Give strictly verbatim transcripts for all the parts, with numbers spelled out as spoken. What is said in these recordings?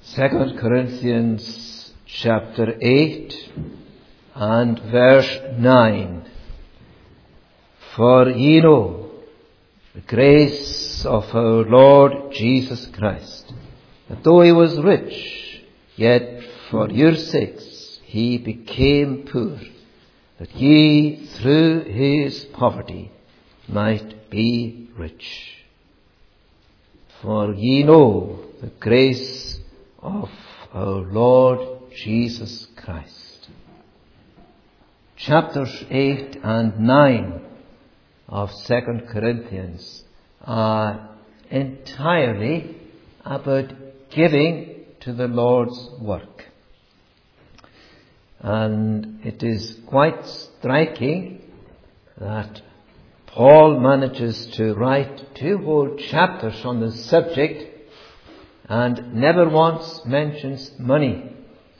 Second Corinthians chapter eight and verse nine. For ye know the grace of our Lord Jesus Christ, that though he was rich, yet for your sakes he became poor, that ye through his poverty might be rich. For ye know the grace of our Lord Jesus Christ. Chapters eight and nine of Second Corinthians are entirely about giving to the Lord's work. And it is quite striking that Paul manages to write two whole chapters on the subject and never once mentions money.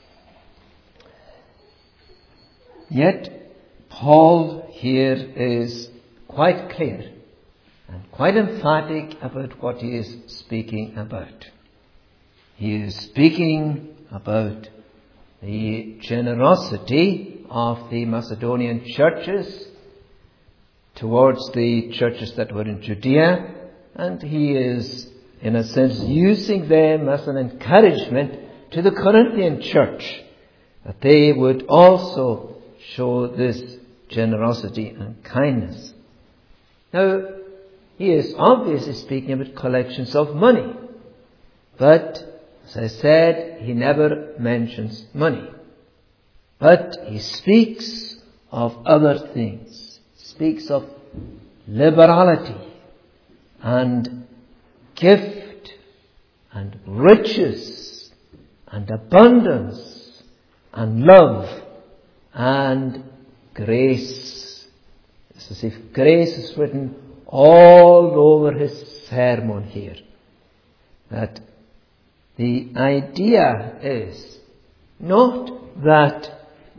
Yet Paul here is quite clear and quite emphatic about what he is speaking about. He is speaking about the generosity of the Macedonian churches towards the churches that were in Judea, and he is, in a sense, using them as an encouragement to the Corinthian church, that they would also show this generosity and kindness. Now, he is obviously speaking about collections of money, but as I said, he never mentions money. But he speaks of other things. He speaks of liberality and gift and riches and abundance and love and grace. It's as if grace is written all over his sermon here. That the idea is not that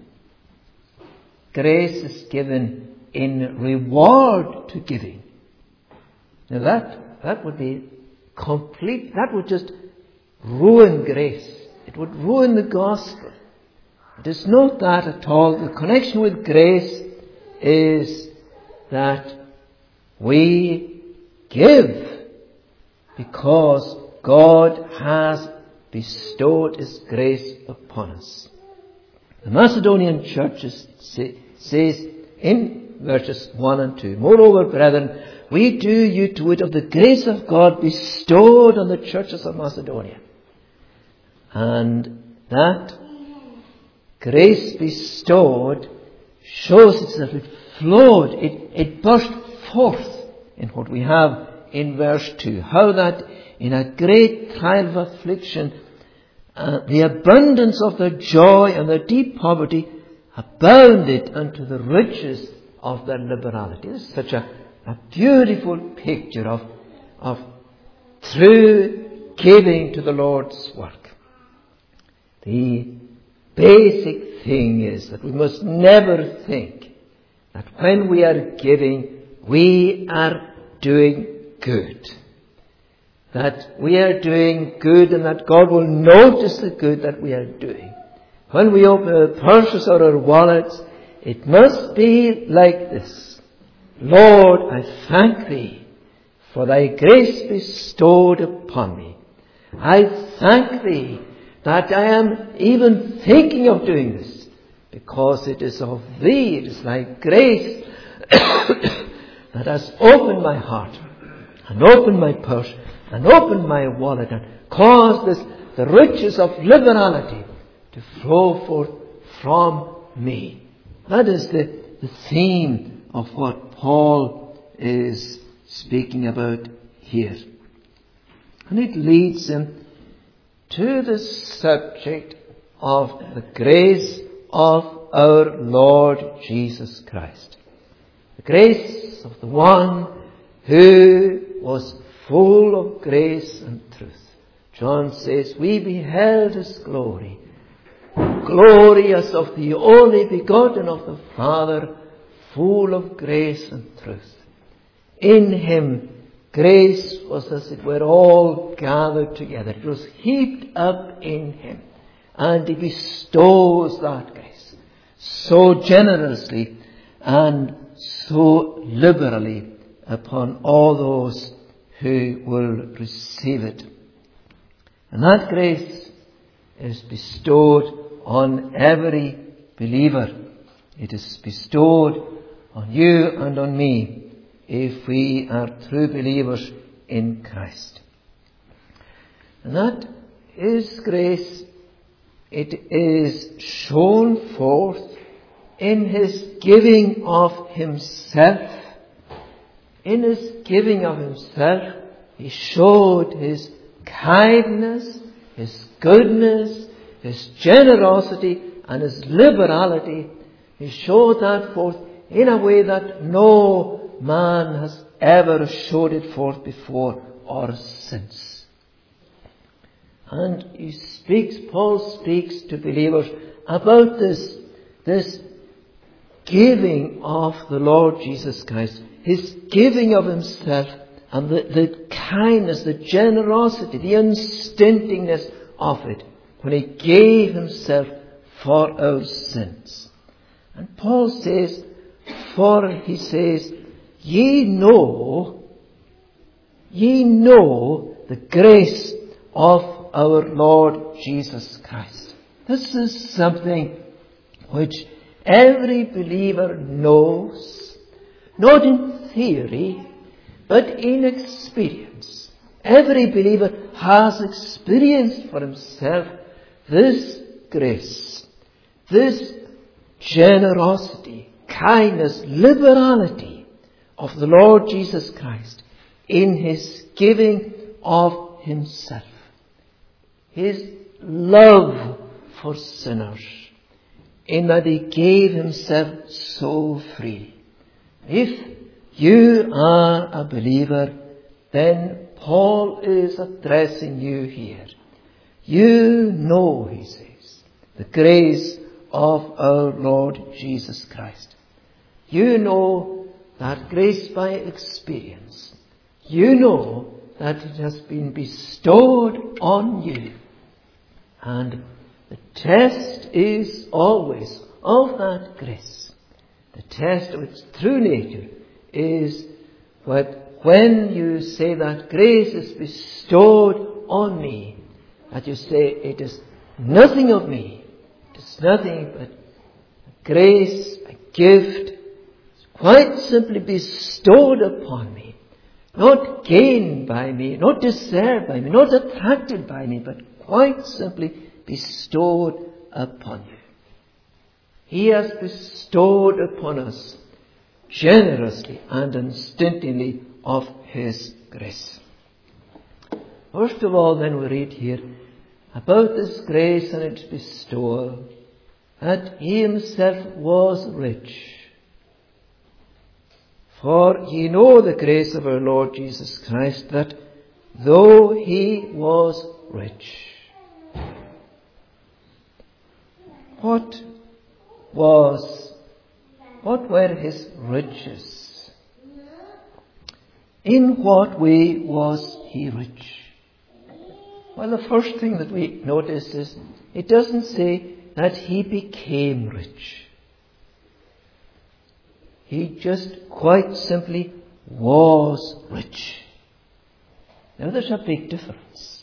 grace is given in reward to giving. Now that, that would be complete, that would just ruin grace. It would ruin the gospel. It is not that at all. The connection with grace is that we give because God has bestowed his grace upon us. The Macedonian churches say, says in verses one and two, moreover, brethren, we do you to wit of the grace of God bestowed on the churches of Macedonia. And that grace bestowed shows itself, it flowed, it, it burst forth in what we have in verse two. How that in a great trial of affliction, uh, the abundance of their joy and their deep poverty abounded unto the riches of their liberality. This is such a, a beautiful picture of, of true giving to the Lord's work. The basic thing is that we must never think that when we are giving, we are doing good. That we are doing good and that God will notice the good that we are doing. When we open our purses or our wallets, it must be like this. Lord, I thank thee for thy grace bestowed upon me. I thank thee that I am even thinking of doing this, because it is of thee, it is thy grace that has opened my heart and opened my purse and opened my wallet and caused this, the riches of liberality to flow forth from me. That is the, the theme of what Paul is speaking about here. And it leads him to the subject of the grace of our Lord Jesus Christ. The grace of the one who was full of grace and truth. John says, we beheld his glory, glory as of the only begotten of the Father, full of grace and truth. In him grace was as it were all gathered together. It was heaped up in him. And he bestows that grace so generously and so liberally upon all those who will receive it. And that grace is bestowed on every believer. It is bestowed on you and on me if we are true believers in Christ. And that is grace. It is shown forth in his giving of himself. In his giving of himself, he showed his kindness, his goodness, his generosity, and his liberality. He showed that forth in a way that no man has ever showed it forth before or since. And he speaks, Paul speaks to believers about this, this giving of the Lord Jesus Christ, his giving of himself, and the, the kindness, the generosity, the unstintingness of it, when he gave himself for our sins. And Paul says, for he says, ye know, ye know the grace of our Lord Jesus Christ. This is something which every believer knows, not in theory, but in experience. Every believer has experienced for himself this grace, this generosity, kindness, liberality of the Lord Jesus Christ in his giving of himself. His love for sinners, in that he gave himself so freely. If you are a believer, then Paul is addressing you here. You know, he says, the grace of our Lord Jesus Christ. You know that grace by experience. You know that it has been bestowed on you. And the test is always of that grace. The test of its true nature is that when you say that grace is bestowed on me, that you say it is nothing of me, it is nothing but grace, a gift, quite simply bestowed upon me, not gained by me, not deserved by me, not attracted by me, but quite simply bestowed upon you. He has bestowed upon us generously and unstintingly of his grace. First of all, then, we read here about this grace and its bestowal, that he himself was rich. For ye know the grace of our Lord Jesus Christ, that though he was rich. What was, what were his riches? In what way was he rich? Well, the first thing that we notice is it doesn't say that he became rich. He just quite simply was rich. Now there's a big difference.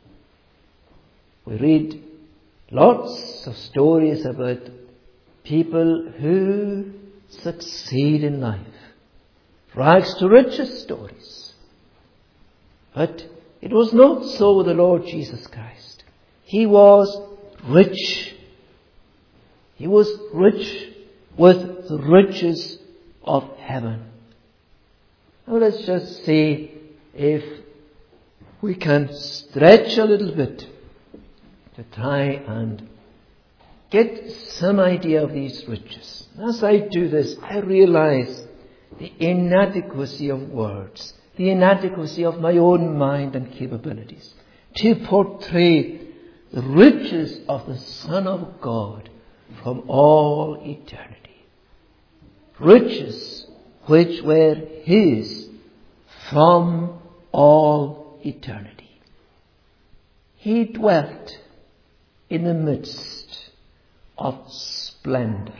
We read lots of stories about people who succeed in life. Rags to riches stories. But it was not so with the Lord Jesus Christ. He was rich. He was rich with the riches of heaven. Now let's just see if we can stretch a little bit to try and get some idea of these riches. As I do this, I realize the inadequacy of words, the inadequacy of my own mind and capabilities to portray the riches of the Son of God from all eternity. Riches which were his from all eternity. He dwelt in the midst of splendor.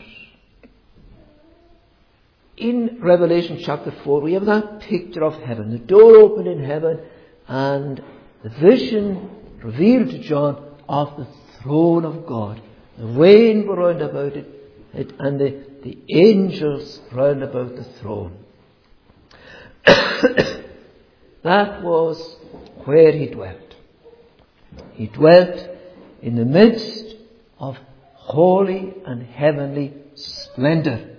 In Revelation chapter four, we have that picture of heaven. The door opened in heaven, and the vision revealed to John of the throne of God. The rainbow round about it, it and the, the angels round about the throne. That was where he dwelt. He dwelt in the midst of holy and heavenly splendor.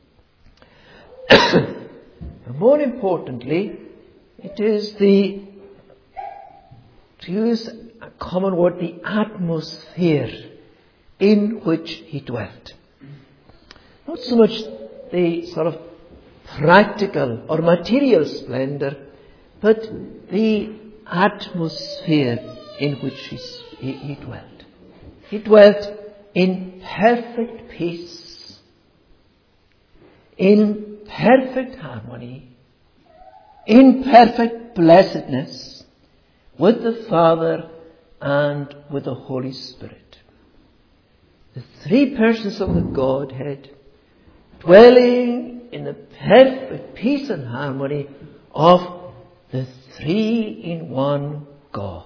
But more importantly, it is the, to use a common word, the atmosphere in which he dwelt. Not so much the sort of practical or material splendor, but the atmosphere in which he, he, he dwelt. He dwelt in perfect peace, in perfect harmony, in perfect blessedness with the Father and with the Holy Spirit. The three persons of the Godhead dwelling in the perfect peace and harmony of the three-in-one God.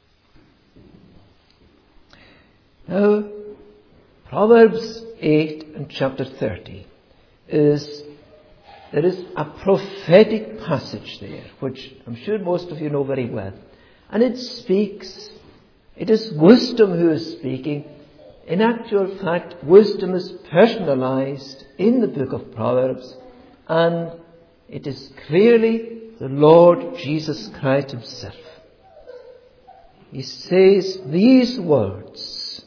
Now, Proverbs eight and chapter thirty is, there is a prophetic passage there, which I'm sure most of you know very well. And it speaks, it is wisdom who is speaking. In actual fact, wisdom is personalized in the book of Proverbs, and it is clearly the Lord Jesus Christ himself. He says these words.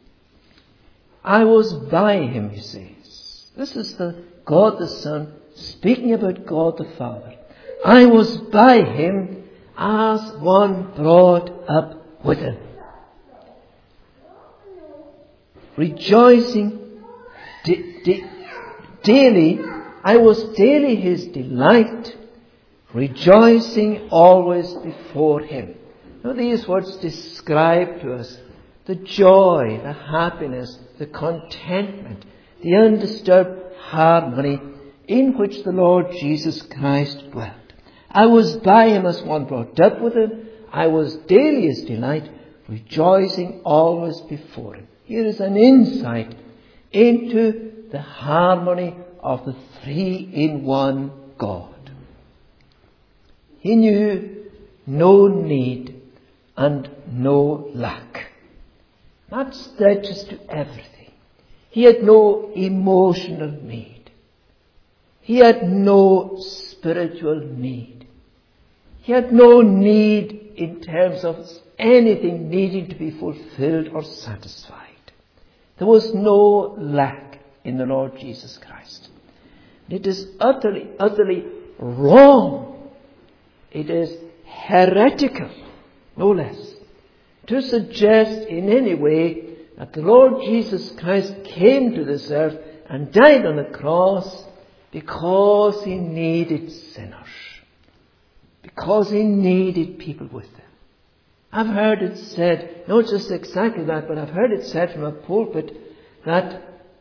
I was by him, he says. This is the God the Son speaking about God the Father. I was by him as one brought up with him, rejoicing d- d- daily. I was daily his delight, rejoicing always before him. Now these words describe to us the joy, the happiness, the contentment, the undisturbed harmony in which the Lord Jesus Christ dwelt. I was by him as one brought up with him. I was daily his delight, rejoicing always before him. Here is an insight into the harmony of the three-in-one God. He knew no need and no lack. That stretches to everything. He had no emotional need. He had no spiritual need. He had no need in terms of anything needing to be fulfilled or satisfied. There was no lack in the Lord Jesus Christ. It is utterly, utterly wrong. It is heretical, no less, to suggest in any way that the Lord Jesus Christ came to this earth and died on the cross because he needed sinners, because he needed people with him. I've heard it said, not just exactly that, but I've heard it said from a pulpit that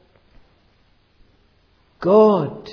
God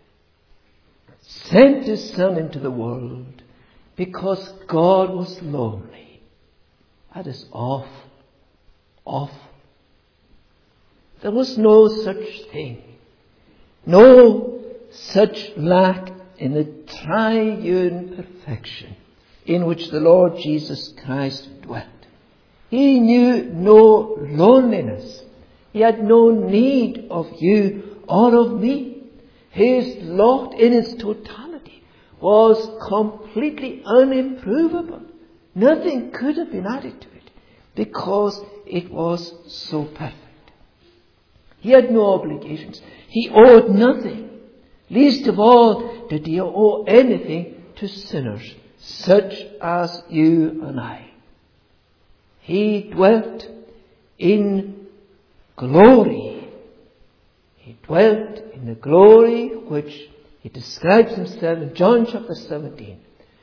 sent his Son into the world because God was lonely. That is awful, awful. There was no such thing, no such lack in the triune perfection in which the Lord Jesus Christ dwelt. He knew no loneliness. He had no need of you or of me. His lot in its totality was completely unimprovable. Nothing could have been added to it because it was so perfect. He had no obligations. He owed nothing. Least of all did he owe anything to sinners such as you and I. He dwelt in glory. He dwelt in the glory which he describes himself in John chapter seventeen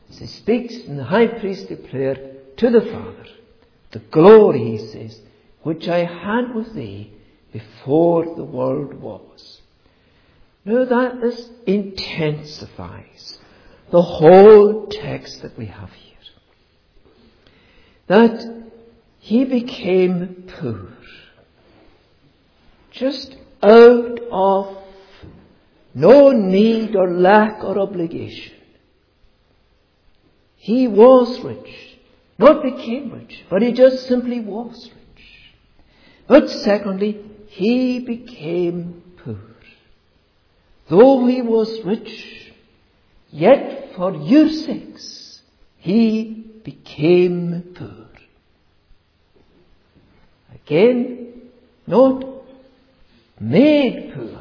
as he speaks in the high priestly prayer to the Father, the glory, he says, which I had with thee before the world was. Now that this intensifies the whole text that we have here. That he became poor, just out of no need or lack or obligation. He was rich, not became rich, but he just simply was rich. But secondly, he became poor. Though he was rich, yet for your sakes he became poor. Again, not made poor,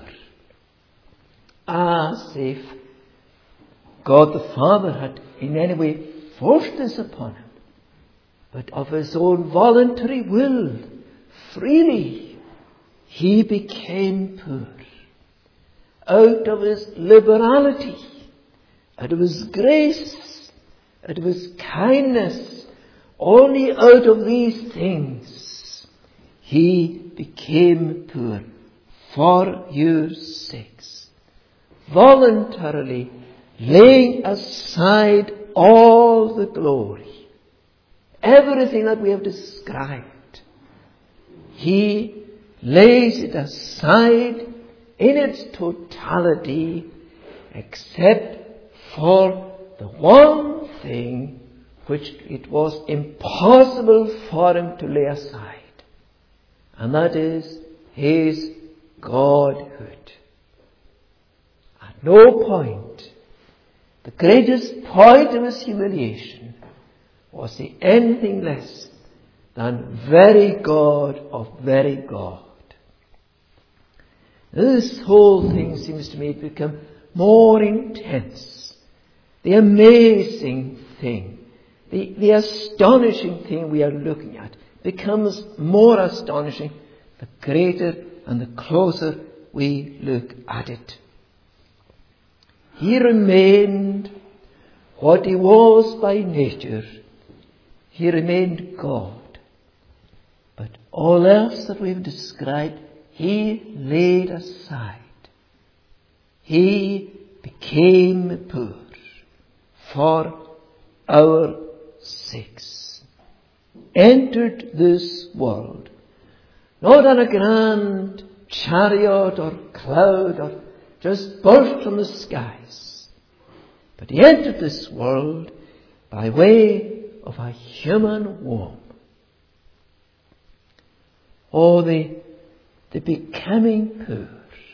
as if God the Father had in any way forced this upon him, but of his own voluntary will, freely, he became poor. Out of his liberality, out of his grace, out of his kindness, only out of these things, he became poor for your sakes, voluntarily laying aside all the glory, everything that we have described. He lays it aside in its totality, except for the one thing which it was impossible for him to lay aside, and that is his Godhood. At no point, the greatest point of his humiliation, was he anything less than very God of very God. This whole thing seems to me to become more intense. The amazing thing, the, the astonishing thing we are looking at becomes more astonishing the greater and the closer we look at it. He remained what he was by nature. He remained God. But all else that we've described, he laid aside. He became poor for our sakes. Entered this world, not on a grand chariot or cloud or just burst from the skies, but he entered this world by way of a human womb. Oh, the, the becoming poor.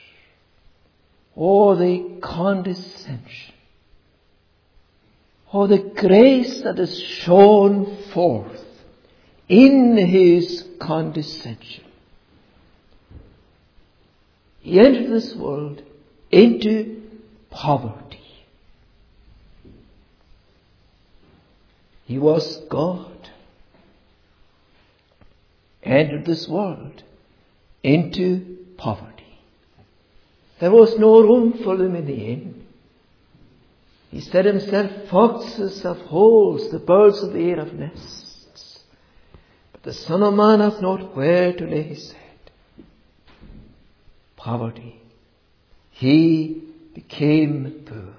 Oh, the condescension. Oh, the grace that is shown forth in his condescension. He entered this world into poverty. He was God. Entered this world into poverty. There was no room for them in the inn. He said himself, foxes have holes, the birds of the air have nests, but the Son of Man hath not where to lay his head. Poverty. He became poor.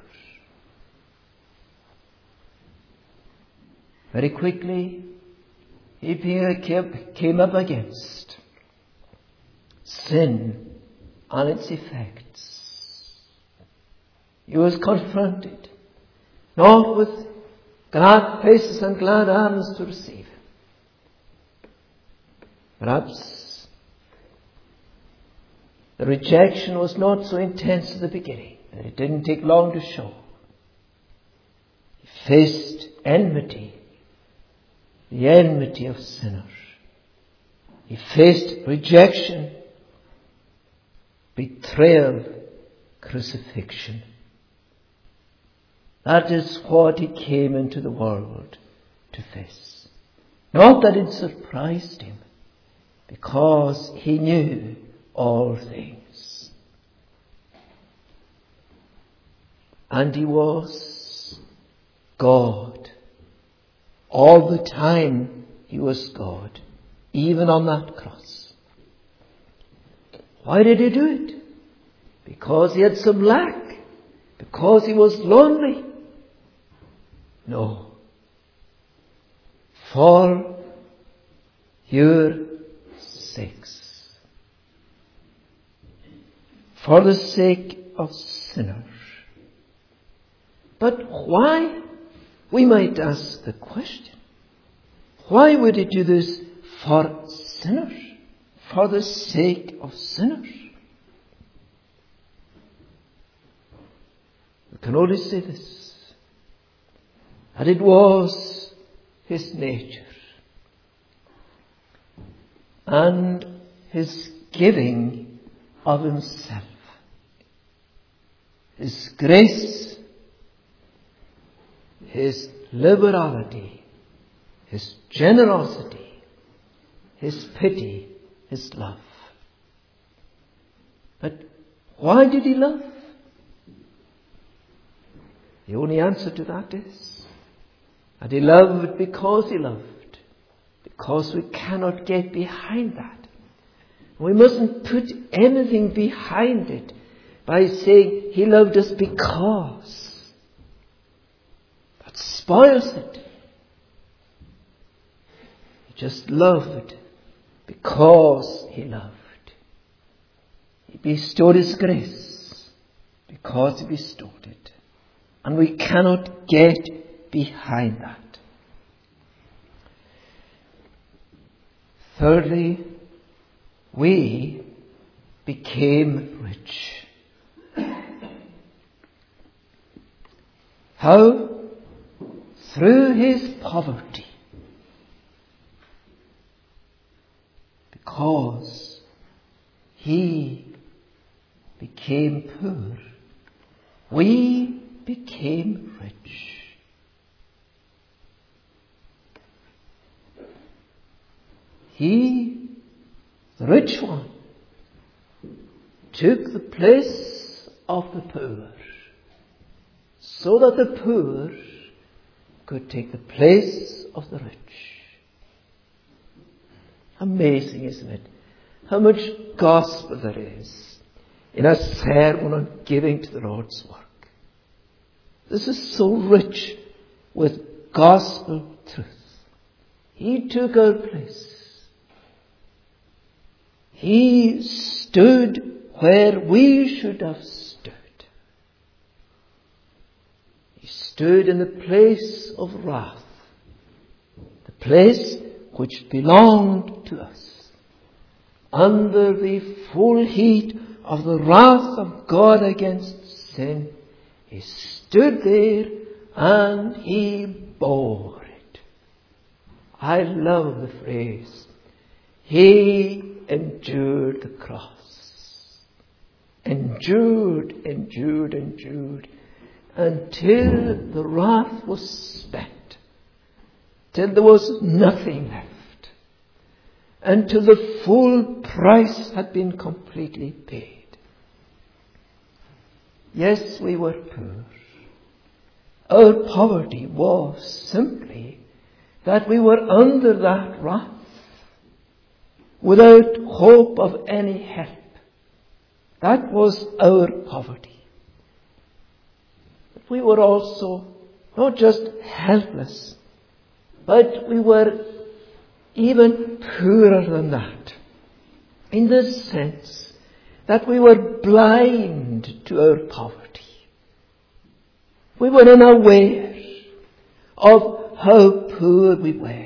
Very quickly, he came up against sin and its effects. He was confronted, not with glad faces and glad arms to receive him. Perhaps the rejection was not so intense at the beginning, and it didn't take long to show. He faced enmity, the enmity of sinners. He faced rejection, betrayal, crucifixion. That is what he came into the world to face. Not that it surprised him, because he knew all things. And he was God. All the time he was God, even on that cross. Why did he do it? Because he had some lack? Because he was lonely? No. For your sakes. For the sake of sinners. But why? We might ask the question. Why would he do this for sinners? For the sake of sinners? We can only say this. That it was his nature. And his giving of himself. His grace. His liberality. His generosity. His pity. His love. But why did he love? The only answer to that is that he loved because he loved. Because we cannot get behind that. We mustn't put anything behind it by saying he loved us because. That spoils it. He just loved because he loved. He bestowed his grace because he bestowed it. And we cannot get behind that. Thirdly, we became rich. How? Through his poverty. Because he became poor, we became rich. He, the rich one, took the place of the poor, so that the poor could take the place of the rich. Amazing, isn't it? How much gospel there is in a sermon on giving to the Lord's work. This is so rich with gospel truth. He took our place. He stood where we should have stood. He stood in the place of wrath, the place which belonged to us, under the full heat of the wrath of God against sin. He stood there and he bore it. I love the phrase, he endured the cross. Endured, endured, endured, until the wrath was spent, till there was nothing left, until the full price had been completely paid. Yes, we were poor. Our poverty was simply that we were under that wrath, without hope of any help. That was our poverty. But we were also not just helpless, but we were even poorer than that, in the sense that we were blind to our poverty. We were unaware of how poor we were.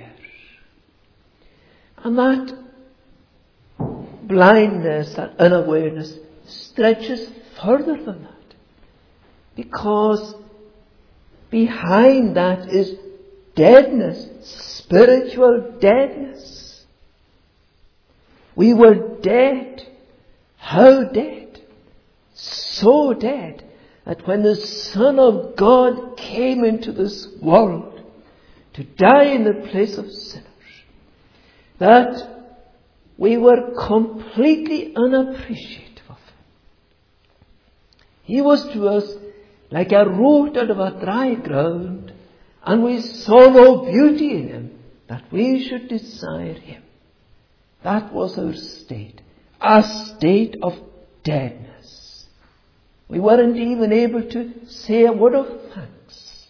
And that blindness, that unawareness, stretches further than that. Because behind that is deadness, spiritual deadness. We were dead. How dead? So dead that when the Son of God came into this world to die in the place of sinners, that we were completely unappreciative of him. He was to us like a root out of a dry ground, and we saw no beauty in him, that we should desire him. That was our state, a state of deadness. We weren't even able to say a word of thanks.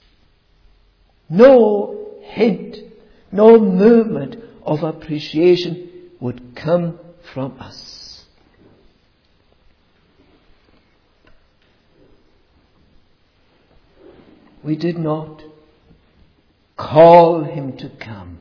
No hint, no movement of appreciation would come from us. We did not call him to come.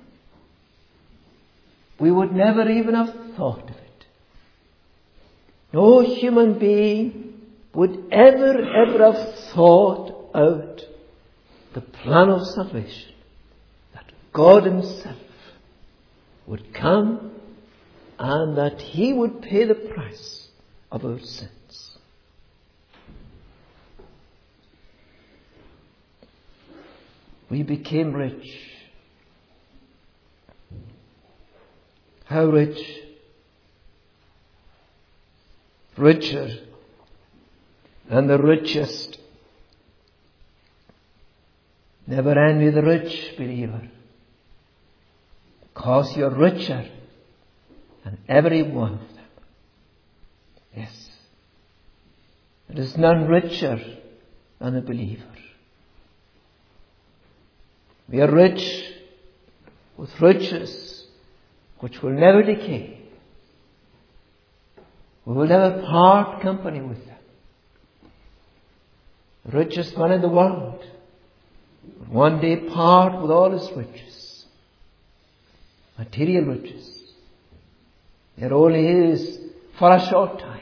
We would never even have thought of it. No human being would ever, ever have thought out the plan of salvation, that God himself would come and that he would pay the price of our sins. We became rich. How rich? Richer than the richest. Never envy the rich, believer, because you're richer than every one of them. Yes. There is none richer than a believer. We are rich with riches which will never decay. We will never part company with them. The richest man in the world will one day part with all his riches, material riches. They're only his for a short time.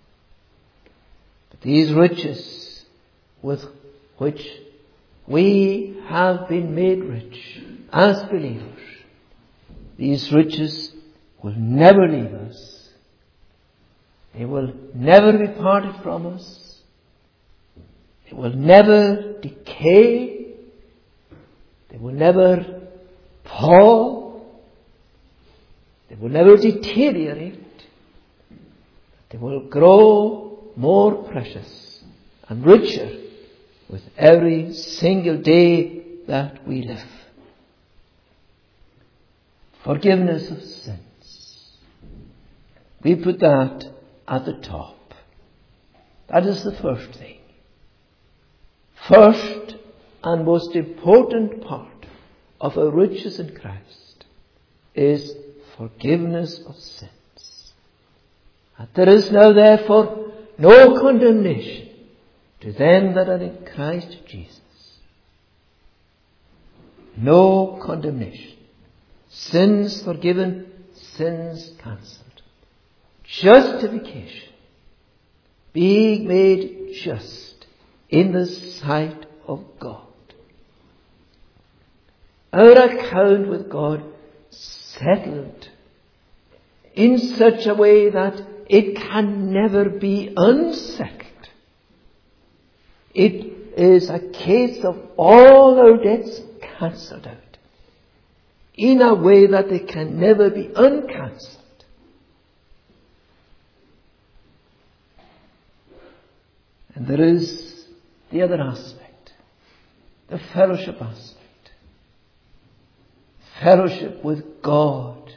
But these riches with which we have been made rich as believers, these riches will never leave us. They will never be parted from us. They will never decay. They will never fall. They will never deteriorate. They will grow more precious and richer with every single day that we live. Forgiveness of sins. We put that at the top. That is the first thing. First and most important part of our riches in Christ is forgiveness of sins. And there is now therefore no condemnation to them that are in Christ Jesus. No condemnation. Sins forgiven, sins cancelled. Justification. Being made just in the sight of God. Our account with God settled in such a way that it can never be unsettled. It is a case of all our debts cancelled out in a way that they can never be uncancelled. And there is the other aspect, the fellowship aspect. Fellowship with God.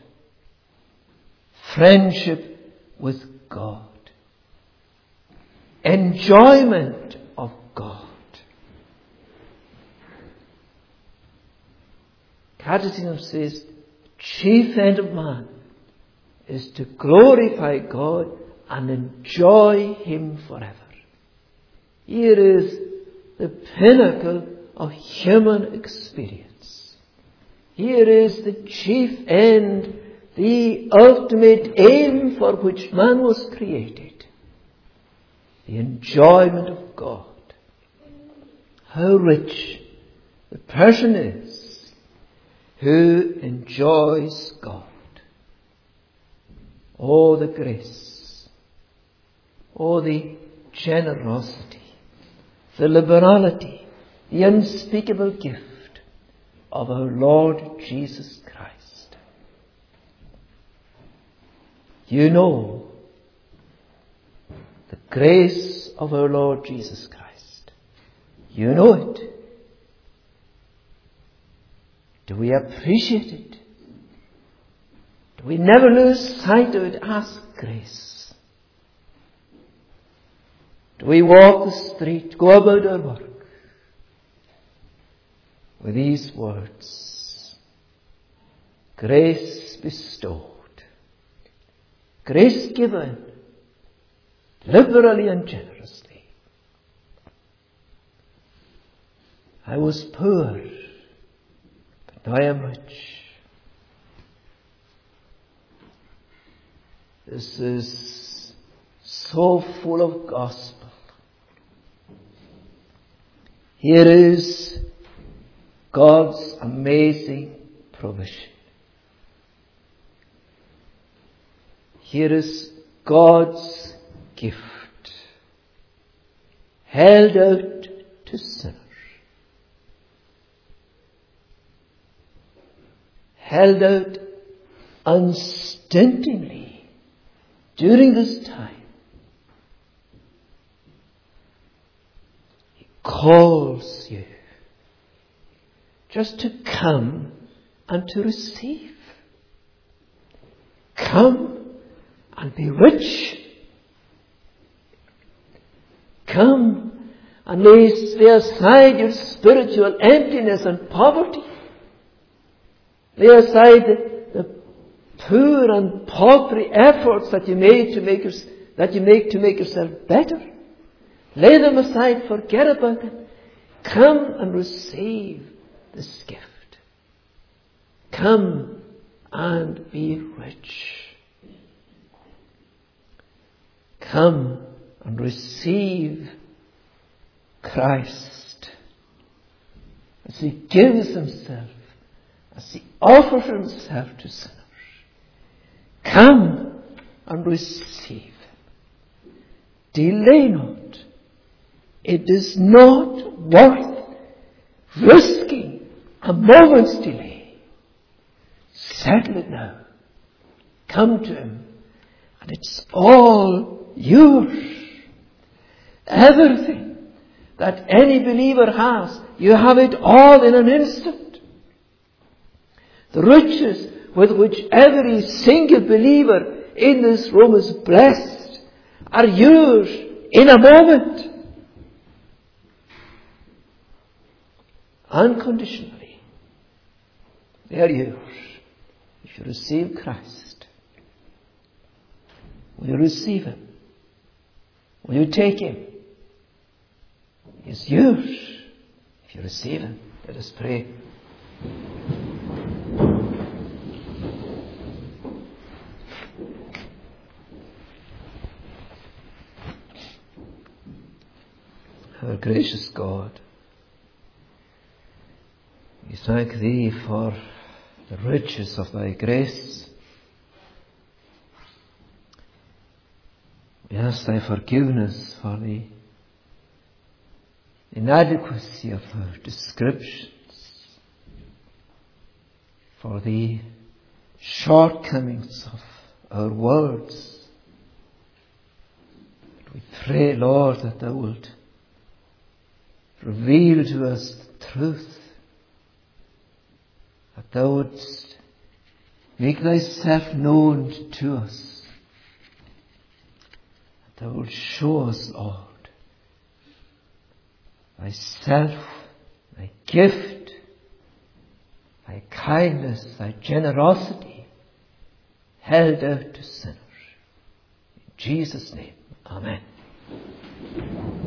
Friendship with God. Enjoyment of God. Catechism says, chief end of man is to glorify God and enjoy him forever. Here is the pinnacle of human experience. Here is the chief end, the ultimate aim for which man was created. The enjoyment of God. How rich the person is who enjoys God. Oh, the grace. Oh, the generosity. The liberality. The unspeakable gift of our Lord Jesus Christ. You know the grace of our Lord Jesus Christ. You know it. Do we appreciate it? Do we never lose sight of it as grace? Do we walk the street, go about our work with these words? Grace bestowed. Grace given liberally and generously. I was poor, but now I am rich. This is so full of gospel. Here is God's amazing provision. Here is God's gift held out to sinners. Held out unstintingly during this time. He calls you just to come and to receive. Come and be rich. Come and lay, lay aside your spiritual emptiness and poverty. Lay aside the, the poor and paltry efforts that you make to make your, that you make to make yourself better. Lay them aside, forget about them. Come and receive this gift. Come and be rich. Come and receive Christ as He gives Himself, as He offers Himself to sinners. Come and receive. Delay not. It is not worth risking a moment's delay. Settle it now. Come to Him, and it's all yours. Everything that any believer has, you have it all in an instant. The riches with which every single believer in this room is blessed are yours in a moment. Unconditionally. They are yours. If you receive Christ, will you receive Him? Will you take Him? He is yours. If you receive Him, let us pray. Our gracious God, we thank Thee for the riches of Thy grace. We ask Thy forgiveness for the inadequacy of our descriptions, for the shortcomings of our words. We pray, Lord, that Thou wilt reveal to us the truth, that Thou wouldst make Thyself known to us, that Thou wilt show us, Lord, Thyself, Thy gift, Thy kindness, Thy generosity, held out to sinners. In Jesus' name, Amen.